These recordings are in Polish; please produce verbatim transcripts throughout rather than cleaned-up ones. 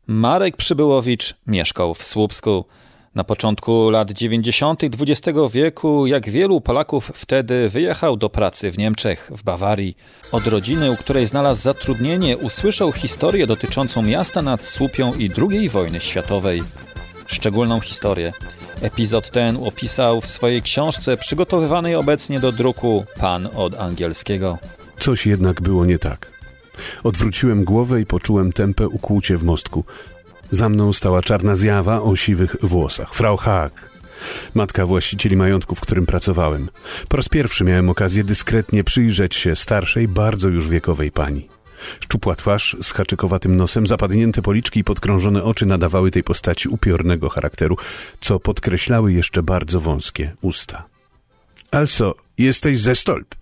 Marek Przybyłowicz mieszkał w Słupsku. Na początku lat dziewięćdziesiątych dwudziestego wieku, jak wielu Polaków wtedy, wyjechał do pracy w Niemczech, w Bawarii. Od rodziny, u której znalazł zatrudnienie, usłyszał historię dotyczącą miasta nad Słupią i drugiej wojny światowej. Szczególną historię. Epizod ten opisał w swojej książce przygotowywanej obecnie do druku Pan od angielskiego. Coś jednak było nie tak. Odwróciłem głowę i poczułem tępe ukłucie w mostku. Za mną stała czarna zjawa o siwych włosach. Frau Haag, matka właścicieli majątku, w którym pracowałem. Po raz pierwszy miałem okazję dyskretnie przyjrzeć się starszej, bardzo już wiekowej pani. Szczupła twarz z haczykowatym nosem, zapadnięte policzki i podkrążone oczy nadawały tej postaci upiornego charakteru, co podkreślały jeszcze bardzo wąskie usta. Also, jesteś ze Stolp?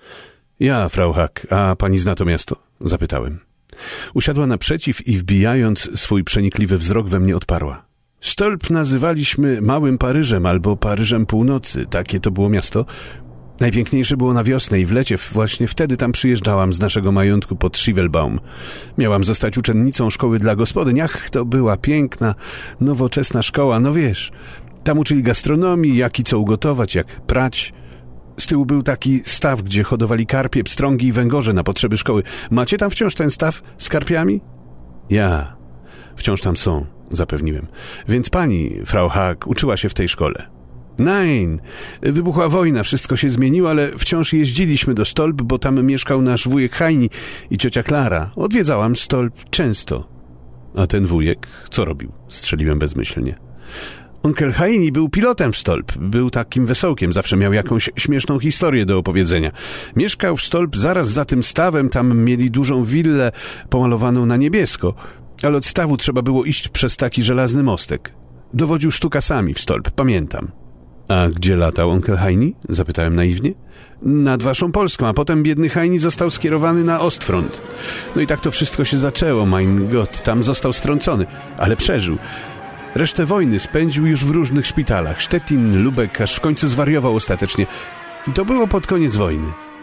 Ja, Frau Haag, a pani zna to miasto? Zapytałem. Usiadła naprzeciw i wbijając swój przenikliwy wzrok we mnie odparła. Stolp nazywaliśmy Małym Paryżem albo Paryżem Północy. Takie to było miasto. Najpiękniejsze było na wiosnę i w lecie. Właśnie wtedy tam przyjeżdżałam z naszego majątku pod Schivelbaum. Miałam zostać uczennicą szkoły dla gospodyń. Ach, to była piękna, nowoczesna szkoła. No wiesz, tam uczyli gastronomii, jak i co ugotować, jak prać. Z tyłu był taki staw, gdzie hodowali karpie, pstrągi i węgorze na potrzeby szkoły. Macie tam wciąż ten staw z karpiami? Ja. Wciąż tam są, zapewniłem. Więc pani, Frau Haag, uczyła się w tej szkole. Nein. Wybuchła wojna, wszystko się zmieniło, ale wciąż jeździliśmy do Stolp, bo tam mieszkał nasz wujek Heini i ciocia Klara. Odwiedzałam Stolp często. A ten wujek co robił? Strzeliłem bezmyślnie. Onkel Heini był pilotem w Stolp. Był takim wesołkiem, zawsze miał jakąś śmieszną historię do opowiedzenia. Mieszkał w Stolp zaraz za tym stawem, tam mieli dużą willę pomalowaną na niebiesko, ale od stawu trzeba było iść przez taki żelazny mostek. Dowodził sztukasami w Stolp, pamiętam. A gdzie latał onkel Heini? Zapytałem naiwnie. Nad waszą Polską, a potem biedny Heini został skierowany na Ostfront. No i tak to wszystko się zaczęło, mein Gott, tam został strącony, ale przeżył. Resztę wojny spędził już w różnych szpitalach. Szczecin, Lubek, aż w końcu zwariował ostatecznie. To było pod koniec wojny.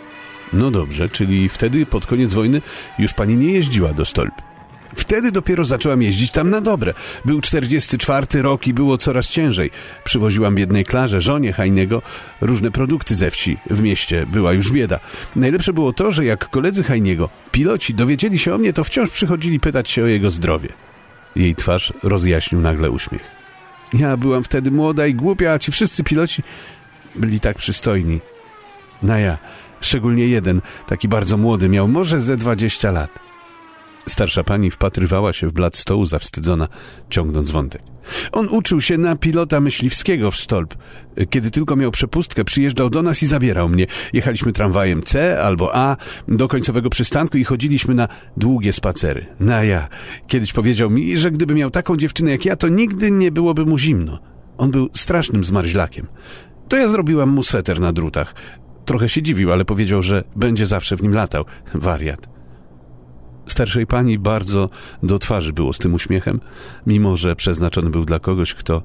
No dobrze, czyli wtedy pod koniec wojny już pani nie jeździła do Stolp. Wtedy dopiero zaczęłam jeździć tam na dobre. Był czterdziesty czwarty rok i było coraz ciężej. Przywoziłam biednej Klarze, żonie Heiniego, różne produkty ze wsi. W mieście była już bieda. Najlepsze było to, że jak koledzy Heiniego, piloci, dowiedzieli się o mnie, to wciąż przychodzili pytać się o jego zdrowie. Jej twarz rozjaśnił nagle uśmiech. Ja byłam wtedy młoda i głupia, a ci wszyscy piloci byli tak przystojni. No ja, szczególnie jeden, taki bardzo młody, miał może ze dwadzieścia lat. Starsza pani wpatrywała się w blat stołu zawstydzona, ciągnąc wątek. On uczył się na pilota myśliwskiego w Stolp. Kiedy tylko miał przepustkę, przyjeżdżał do nas i zabierał mnie. Jechaliśmy tramwajem C albo A do końcowego przystanku i chodziliśmy na długie spacery. No ja, kiedyś powiedział mi, że gdyby miał taką dziewczynę jak ja, to nigdy nie byłoby mu zimno. On był strasznym zmarzlakiem. To ja zrobiłam mu sweter na drutach. Trochę się dziwił, ale powiedział, że będzie zawsze w nim latał. Wariat. Starszej pani bardzo do twarzy było z tym uśmiechem, mimo że przeznaczony był dla kogoś, kto...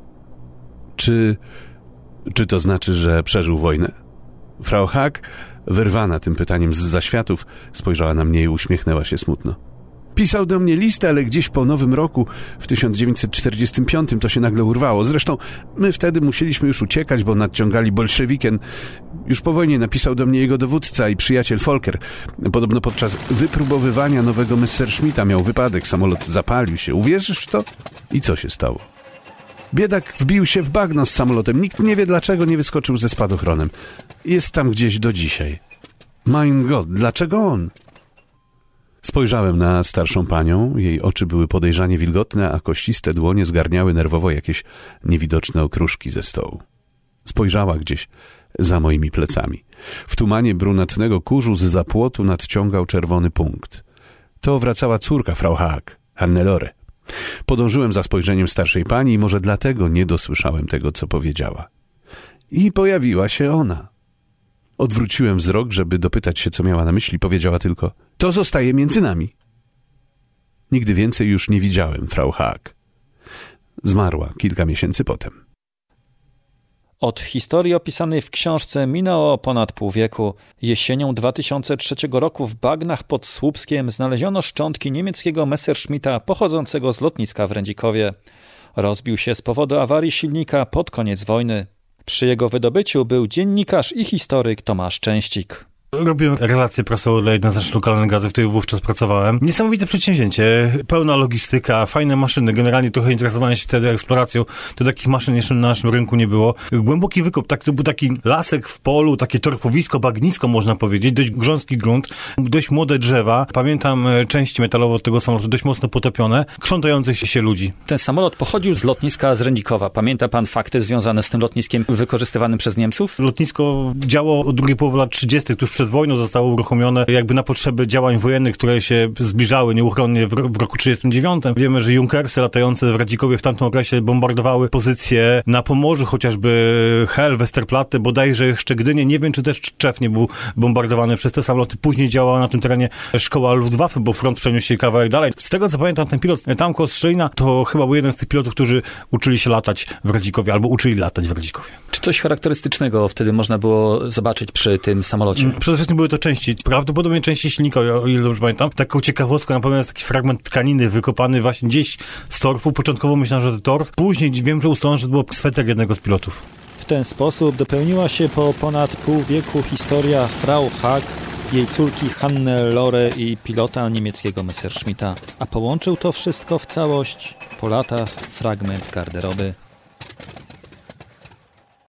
Czy... Czy to znaczy, że przeżył wojnę? Frau Haag, wyrwana tym pytaniem z zaświatów, spojrzała na mnie i uśmiechnęła się smutno. Pisał do mnie list, ale gdzieś po Nowym Roku, w tysiąc dziewięćset czterdziestym piątym, to się nagle urwało. Zresztą my wtedy musieliśmy już uciekać, bo nadciągali bolszewikiem. Już po wojnie napisał do mnie jego dowódca i przyjaciel Volker. Podobno podczas wypróbowywania nowego Messerschmitta miał wypadek, samolot zapalił się. Uwierzysz w to? I co się stało? Biedak wbił się w bagno z samolotem. Nikt nie wie, dlaczego nie wyskoczył ze spadochronem. Jest tam gdzieś do dzisiaj. Mein Gott, dlaczego on? Spojrzałem na starszą panią. Jej oczy były podejrzanie wilgotne, a kościste dłonie zgarniały nerwowo jakieś niewidoczne okruszki ze stołu. Spojrzała gdzieś za moimi plecami. W tumanie brunatnego kurzu z zapłotu nadciągał czerwony punkt. To wracała córka Frau Haag, Hannelore. Podążyłem za spojrzeniem starszej pani i może dlatego nie dosłyszałem tego, co powiedziała. I pojawiła się ona. Odwróciłem wzrok, żeby dopytać się, co miała na myśli. Powiedziała tylko, to zostaje między nami. Nigdy więcej już nie widziałem Frau Haag. Zmarła kilka miesięcy potem. Od historii opisanej w książce minęło ponad pół wieku. Jesienią dwa tysiące trzeciego roku w bagnach pod Słupskiem znaleziono szczątki niemieckiego Messerschmitta pochodzącego z lotniska w Rędzikowie. Rozbił się z powodu awarii silnika pod koniec wojny. Przy jego wydobyciu był dziennikarz i historyk Tomasz Częścik. Robiłem relacje prasowe dla jednej z naszych lokalnych gazet, w której wówczas pracowałem. Niesamowite przedsięwzięcie, pełna logistyka, fajne maszyny. Generalnie trochę interesowałem się wtedy eksploracją. To takich maszyn jeszcze na naszym rynku nie było. Głęboki wykop, tak, to był taki lasek w polu, takie torfowisko, bagnisko można powiedzieć, dość grząski grunt, dość młode drzewa. Pamiętam części metalowe od tego samolotu, dość mocno potopione, krzątających się ludzi. Ten samolot pochodził z lotniska z Rędzikowa. Pamięta pan fakty związane z tym lotniskiem wykorzystywanym przez Niemców? Lotnisko działało od drugiej połowy lat trzydziestych, tuż przed wojną zostało uruchomione jakby na potrzeby działań wojennych, które się zbliżały nieuchronnie w, w roku trzydziestym dziewiątym. Wiemy, że Junkersy latające w Radzikowie w tamtym okresie bombardowały pozycje na Pomorzu, chociażby Hel, Westerplatte, bodajże jeszcze Gdynię. Nie wiem, czy też Tczew nie był bombardowany przez te samoloty. Później działała na tym terenie szkoła Luftwaffe, bo front przeniósł się kawałek dalej. Z tego, co pamiętam, ten pilot tam koło Strzelina to chyba był jeden z tych pilotów, którzy uczyli się latać w Radzikowie albo uczyli latać w Radzikowie. Czy coś charakterystycznego wtedy można było zobaczyć przy tym samolocie? Przede wszystkim były to części, prawdopodobnie części silnika, o ile dobrze pamiętam. Taką ciekawostką na pewno jest taki fragment tkaniny wykopany właśnie gdzieś z torfu. Początkowo myślałem, że to torf. Później wiem, że ustalono, że to był sweter jednego z pilotów. W ten sposób dopełniła się po ponad pół wieku historia Frau Haag, jej córki Hanne Lore i pilota niemieckiego Messerschmitta. A połączył to wszystko w całość po latach fragment garderoby